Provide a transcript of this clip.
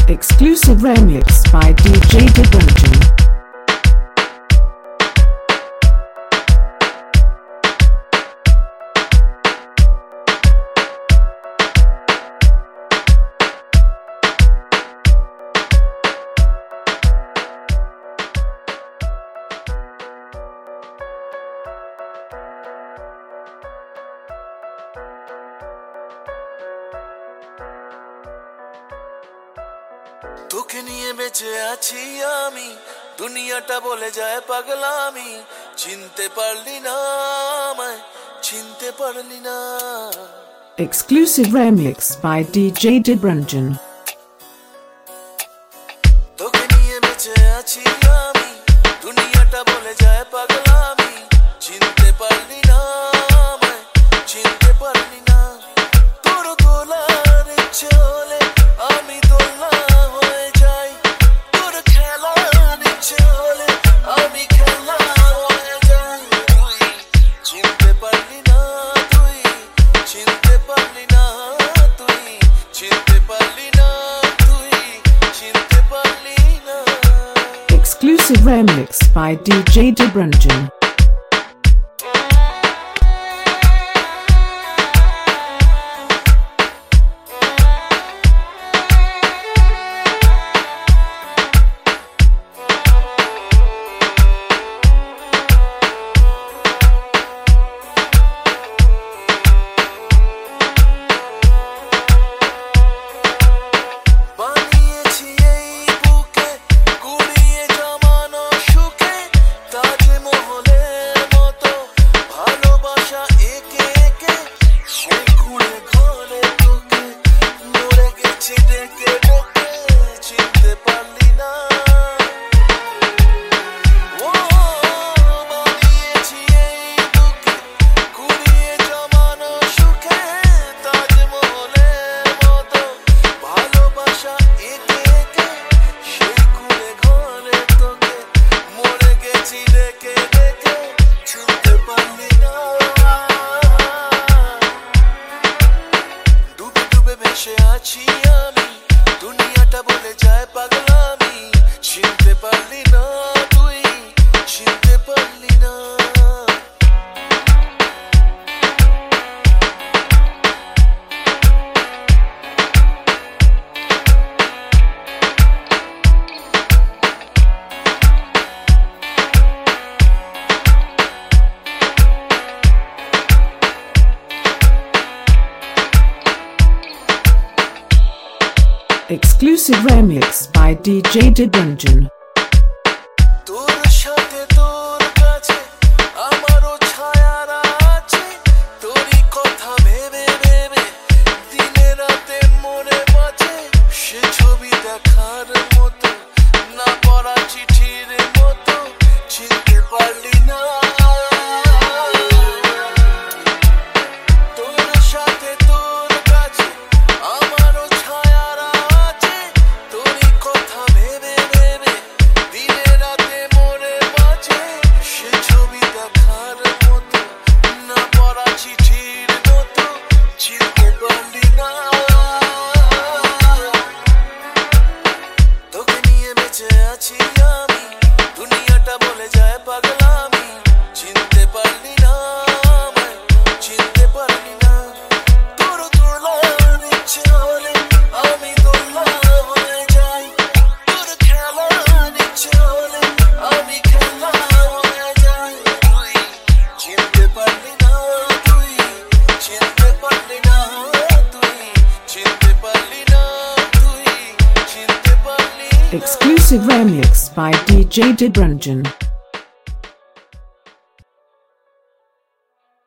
Exclusive remix by DJ Dibranjan. তোকে নিয়ে বেঁচে আছি আমি, দুনিয়াটা বলে যায় পাগলামি। চিনতে পারলি না আমায়, চিনতে পারলি না। Exclusive remix by DJ Dibranjan. তোকে নিয়ে বেঁচে আছি আমি, দুনিয়াটা বলে যায় পাগলামি। চিনতে পারলি না আমায়, চিনতে পারলি না। তোর দোলার ইচ্ছে হলে আমি দোলা হয়ে যাই, তোর খেলার ইচ্ছে হলে আমি খেলা হয়ে যাই। তুই চিনতে পারলি না, তুই চিনতে পারলি না, তুই চিনতে পারলি না, তুই চিনতে পারলি না। Exclusive remix by DJ Dibranjan. আছি আমি, দুনিয়াটা বলে যায় পাগলামি। চিনতে পারলি না, তুই চিনতে পারলি না। Exclusive remix by DJ Dibranjan. তোর সাথে তোর কাছে আমারও ছায়ার আছে, তোরই কথা ভেবে ভেবে দিনে রাতে মনে বাজে। সে ছবি দেখার মতো, না পড়া চিঠির মতো। চিনতে পারলি না, তোর সাথে তোর কাছে আমারও ছায়ার আছে, তোরই কথা ভেবে ভেবে দিনে রাতে মনে বাজে। সে ছবি দেখার মতো, না পড়া চিঠির মতো। চিনতে পারলি না, তোকে নিয়ে বেঁচে আছি আমি, দুনিয়াটা বলে যায় পাগলামি। চিনতে পারলি না আমায়, চিনতে পারলি না। তোর দোলার ইচ্ছে হলে আমি দোলা হয়ে যাই, তোর খেলার ইচ্ছে হলে আমি খেলা হয়ে যাই। তুই চিনতে পারলি না, তুই চিনতে পারলি না, তুই চিনতে পারলি না, তুই চিনতে পারলি না। Exclusive remix by DJ Dibranjan.